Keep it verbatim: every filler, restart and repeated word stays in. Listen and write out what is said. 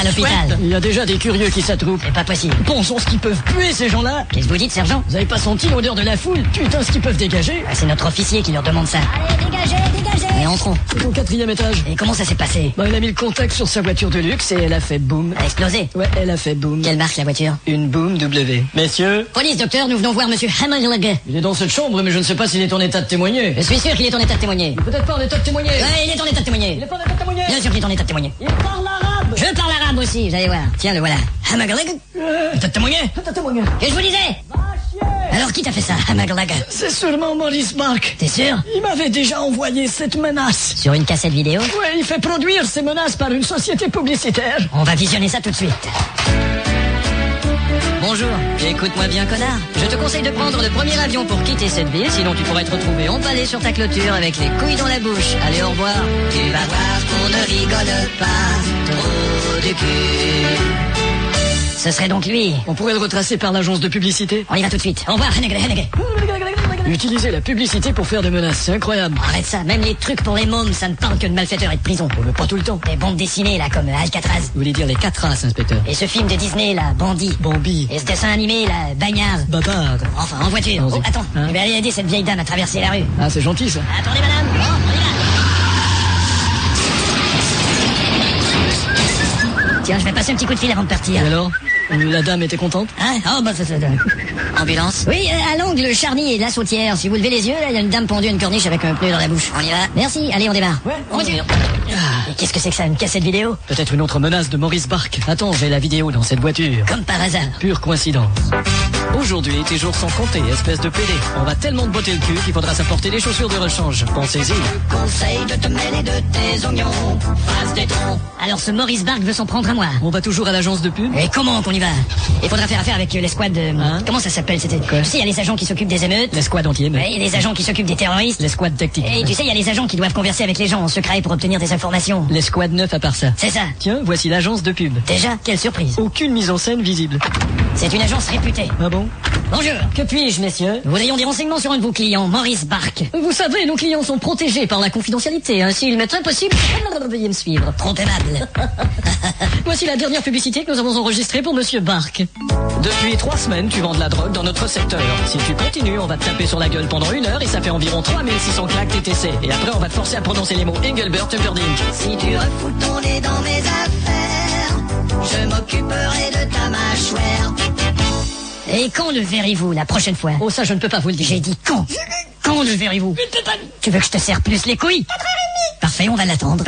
à l'hôpital. Il y a déjà des curieux qui s'attroupent. C'est pas possible. Pensons ce qu'ils peuvent puer, ces gens-là. Qu'est-ce que vous dites, sergent? Vous avez pas senti l'odeur de la foule? Putain, ce qu'ils peuvent dégager. Ah, c'est notre officier qui leur demande ça. Allez, dégagez, dégagez. Et entrons. C'est au quatrième étage. Et comment ça s'est passé? Bah, il a mis le contact sur sa voiture de luxe et elle a fait boum. Elle a explosé. Ouais, elle a fait boum. Quelle marque la voiture? Une boum W. Messieurs, Police, docteur, nous venons voir monsieur Hammerlager. il est dans cette chambre, mais je ne sais pas s'il est en état de témoigner. Je suis sûr qu'il est en état de témoigner. Peut-être pas en état de témoigner. Ouais, il est en état de témoigner. Il est pas en état de témoigner. Bien sûr qu'il est en état de témoigner. Il parle arabe. Je parle arabe aussi, vous allez voir. Tiens, le voilà. Hammerlager. Euh, État de témoigner. état de témoigner. Et je vous disais. Alors qui t'a fait ça, Hammerlager? C'est sûrement Maurice Bark. T'es sûr? Il m'avait déjà envoyé cette menace. Sur une cassette vidéo? Ouais, il fait produire ces menaces par une société publicitaire. On va visionner ça tout de suite. Bonjour, écoute-moi bien, connard. Je te conseille de prendre le premier avion pour quitter cette ville, sinon tu pourrais te retrouver empalé sur ta clôture avec les couilles dans la bouche. Allez, au revoir. Tu vas voir qu'on ne rigole pas trop du cul. Ce serait donc lui. On pourrait le retracer par l'agence de publicité. On y va tout de suite. Au revoir, Hennegle, Hennegle. Utiliser la publicité pour faire des menaces, c'est incroyable. Arrête ça, même les trucs pour les mômes, ça ne parle que de malfaiteurs et de prison. On veut pas tout le temps. Des bandes dessinées, là, comme Alcatraz. Vous voulez dire les quatre races, inspecteur? Et ce film de Disney, là, Bandit. Bambi. Et ce dessin animé, là, Bagnard. Bavard. Enfin, en voiture. Allons-y. Oh, attends. Hein? Je vais aller aider cette vieille dame à traverser la rue. Ah, c'est gentil, ça. Attendez, madame. Bon, on y va. Tiens, je vais passer un petit coup de fil avant de partir. Et alors? La dame était contente? Hein? Oh, bah, ça, ça, ça. Ambulance? Oui, euh, à l'angle Charny et la Sautière. Si vous levez les yeux, là, il y a une dame pendue à une corniche avec un pneu dans la bouche. On y va? Merci. Allez, on démarre. Ouais, On on tire. y va. Et qu'est-ce que c'est que ça, une cassette vidéo? Peut-être une autre menace de Maurice Bark. Attends, j'ai la vidéo dans cette voiture. Comme par hasard. Pure coïncidence. Aujourd'hui, tes jours sont comptés, espèce de pédé. On va tellement te botter le cul qu'il faudra s'apporter des chaussures de rechange. Pensez-y. Conseil de te mêler de tes oignons. Face des troncs. Alors ce Maurice Bark veut s'en prendre à moi. On va toujours à l'agence de pub? Et comment qu'on y va? Il faudra faire affaire avec euh, l'escouade de... Hein? Comment ça s'appelle? C'était... Quoi? Tu sais, il y a les agents qui s'occupent des émeutes. L'escouade entière. Ouais, il y a les agents qui s'occupent des terroristes. L'escouade tactique. Et tu sais, il y a les agents qui doivent converser avec les gens en secret pour obtenir des informations. L'escouade neuf à part ça. C'est ça. Tiens, voici l'agence de pub. Déjà, quelle surprise. Aucune mise en scène visible. C'est une agence réputée. Ah bon? Bonjour. Que puis-je, messieurs? Nous voudrions des renseignements sur un de vos clients, Maurice Bark. Vous savez, nos clients sont protégés par la confidentialité. Ainsi, il m'est impossible. Veuillez me suivre. Trop aimable. Voici la dernière publicité que nous avons enregistrée pour Monsieur Bark. Depuis trois semaines, tu vends de la drogue dans notre secteur. Si tu continues, on va te taper sur la gueule pendant une heure et ça fait environ trois mille six cents claques T T C. Et après, on va te forcer à prononcer les mots Engelbert Humperdinck. Si tu refous ton nez dans mes affaires, je m'occuperai de ta mâchoire. Et quand le verrez-vous la prochaine fois? Oh, ça, je ne peux pas vous le dire. J'ai dit quand? Quand le verrez-vous? Tu veux que je te serre plus les couilles? Parfait, on va l'attendre.